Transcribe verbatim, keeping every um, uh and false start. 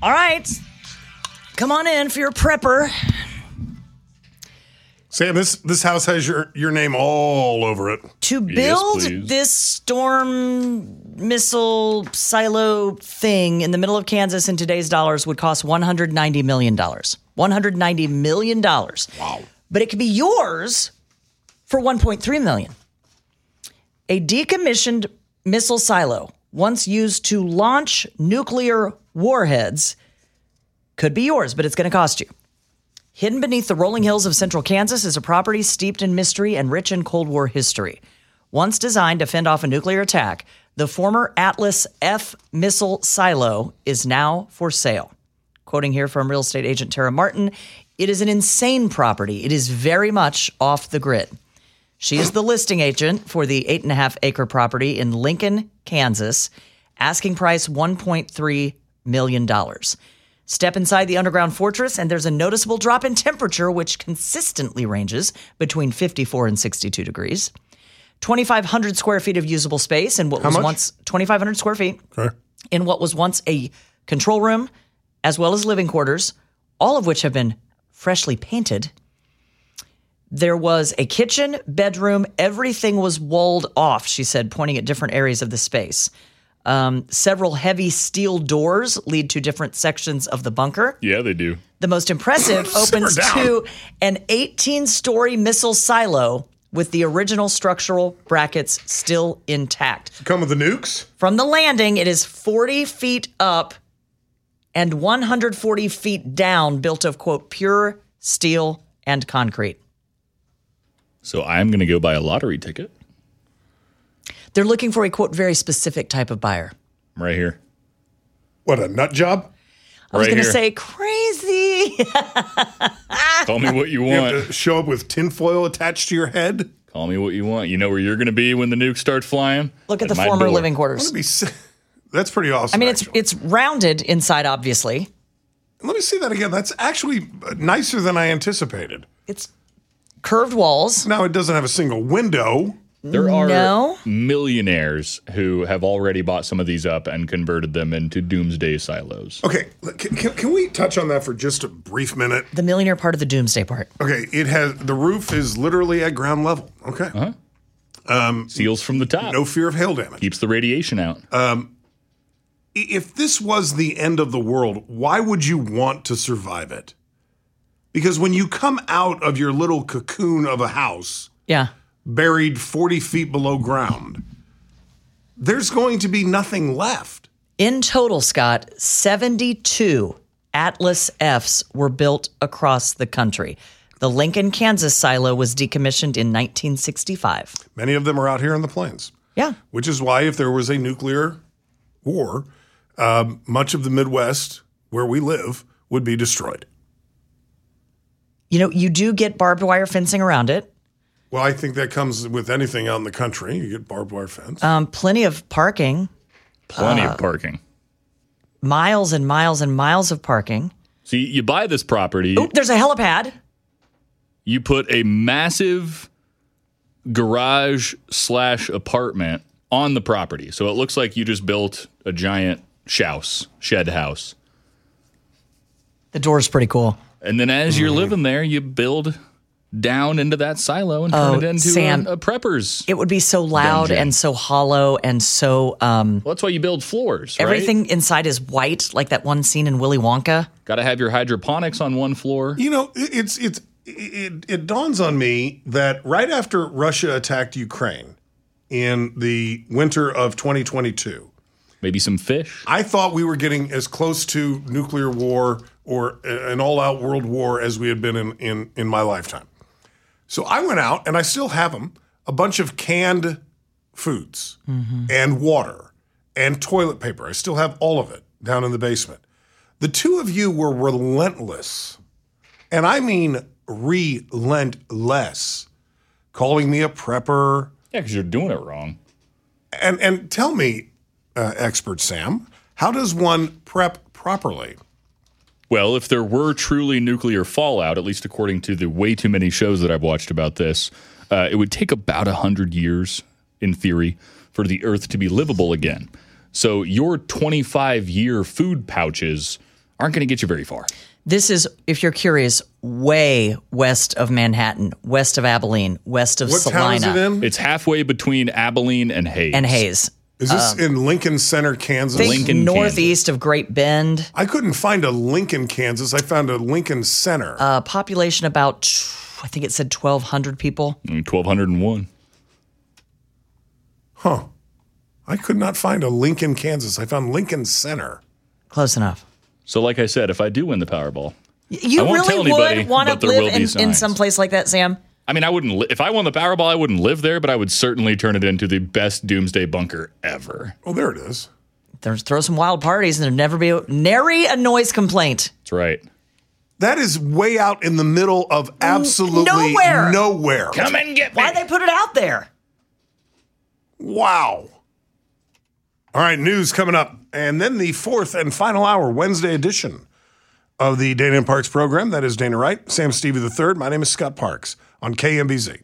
All right. Come on in for your prepper. Sam, this this house has your, your name all over it. To build Yes, this storm missile silo thing in the middle of Kansas in today's dollars would cost one hundred ninety million dollars. one hundred ninety million dollars. Wow. But it could be yours for one point three million dollars. A decommissioned missile silo, once used to launch nuclear warheads, could be yours, but it's going to cost you. Hidden beneath the rolling hills of central Kansas is a property steeped in mystery and rich in Cold War history. Once designed to fend off a nuclear attack, the former Atlas F missile silo is now for sale. Quoting here from real estate agent Tara Martin, it is an insane property. It is very much off the grid. She is the listing agent for the eight and a half acre property in Lincoln, Kansas. Asking price one point three million dollars. Step inside the underground fortress, and there's a noticeable drop in temperature, which consistently ranges between fifty-four and sixty-two degrees. twenty-five hundred square feet of usable space in what How was much? once twenty-five hundred square feet Okay. in what was once a control room, as well as living quarters, all of which have been freshly painted. There was a kitchen, bedroom, everything was walled off, she said, pointing at different areas of the space. Um, several heavy steel doors lead to different sections of the bunker. Yeah, they do. The most impressive opens down. to an eighteen-story missile silo with the original structural brackets still intact. Come with the nukes? From the landing, it is forty feet up and one hundred forty feet down, built of, quote, pure steel and concrete. So I'm going to go buy a lottery ticket They're looking for a, quote, very specific type of buyer. right here. What, a nut job? I was Right going to here. say crazy. Call me what you You want. have to show up with tinfoil attached to your head? Call me what you want. You know where you're going to be when the nukes start flying? Look at the my former door. living I quarters. want to be si- That's pretty awesome. I mean, it's actually. it's rounded inside, obviously. Let me see that again. That's actually nicer than I anticipated. It's curved walls. Now, it doesn't have a single window. There are No. millionaires who have already bought some of these up and converted them into doomsday silos. Okay, can, can, can we touch on that for just a brief minute? The millionaire part of the doomsday part. Okay, it has the roof is literally at ground level. Okay, Seals from the top. no fear of hail damage. Keeps the radiation out. If this was the end of the world, why would you want to survive it? Because when you come out of your little cocoon of a house, Yeah. buried forty feet below ground, there's going to be nothing left. In total, Scott, seventy-two Atlas Fs were built across the country. The Lincoln, Kansas silo was decommissioned in nineteen sixty-five. Many of them are out here in the plains, Yeah. which is why if there was a nuclear war, um, much of the Midwest where we live would be destroyed. You know, you do get barbed wire fencing around it. Well, I think that comes with anything out in the country. You get barbed wire fence. Um, plenty of parking, Plenty uh, of parking. miles and miles and miles of parking. See, you buy this property, Oh, there's a helipad. you put a massive garage slash apartment on the property. So it looks like you just built a giant house, shed house. The door's pretty cool. And then as you're living there, you build down into that silo and turn Oh, it into Sam. a, a prepper's. It would be so loud Dungeon. and so hollow and so um, Well, that's why you build floors, right? everything inside is white, like that one scene in Willy Wonka. Got to have your hydroponics on one floor. You know, it- it's it's it, it dawns on me that right after Russia attacked Ukraine in the winter of twenty twenty-two, Maybe some fish. I thought we were getting as close to nuclear war or an all-out world war as we had been in in, in my lifetime. So I went out, and I still have them, a bunch of canned foods and water and toilet paper. I still have all of it down in the basement. The two of you were relentless, and I mean relentless, calling me a prepper. Yeah, because you're doing it wrong. And and tell me, uh, expert Sam, how does one prep properly? Well, if there were truly nuclear fallout, at least according to the way too many shows that I've watched about this, uh, it would take about one hundred years, in theory, for the Earth to be livable again. So your twenty-five-year food pouches aren't going to get you very far. This is, if you're curious, way west of Manhattan, west of Abilene, west of What town is Salina, it in? It's halfway between Abilene and Hayes. and Hayes. Is this in Lincoln Center, Kansas? Think Lincoln, northeast of Great Bend. I couldn't find a Lincoln, Kansas. I found a Lincoln Center. Uh, population about, I think it said twelve hundred people. twelve oh one. huh. I could not find a Lincoln, Kansas. I found Lincoln Center. Close enough. So like I said, if I do win the Powerball, You I won't really tell anybody, would want but to there will live be in, in signs. some place like that, Sam? I mean, I wouldn't. Li- if I won the Powerball, I wouldn't live there, but I would certainly turn it into the best doomsday bunker ever. Oh, there it is. There's throw some wild parties and there'd never be nary a noise complaint. That's right. That is way out in the middle of absolutely nowhere. nowhere. Come and get me. Why they put it out there? Wow. All right, news coming up. And then the fourth and final hour, Wednesday edition of the Dana and Parks program. That is Dana Wright, Sam Stevie the third. My name is Scott Parks on K M B Z.